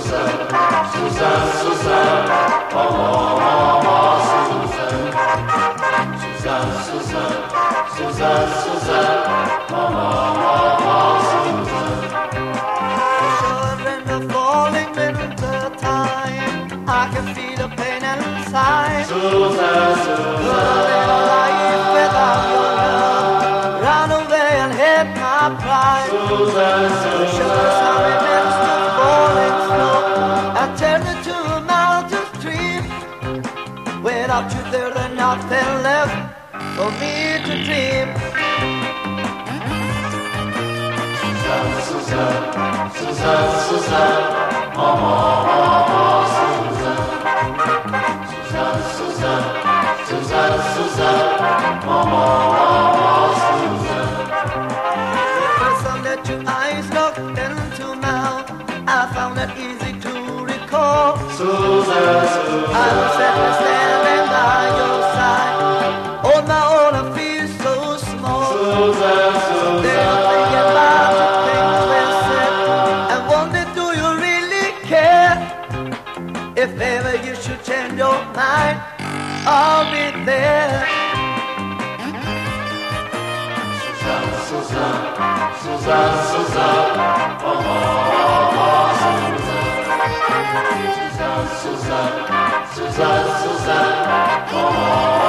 Without you there, there's nothing left for me to dream. Suzanne, Suzanne, Suzanne, Mama, Suzanne. Suzanne, Suzanne, Suzanne, Suzanne, Mama, Suzanne. The first time that your eyes looked into mine, I found it easy to recall. Suzanne, Suzanne, I was standing by your side. On my own, I feel so small. Suzanne, Suzanne, thinking about the things we said, and wonder, do you really care? If ever you should change your mind, I'll be there. Suzanne, Suzanne, Suzanne, Suzanne, oh, Suzanne, Suzanne, Suzanne, Suzanne, Suzanne, oh.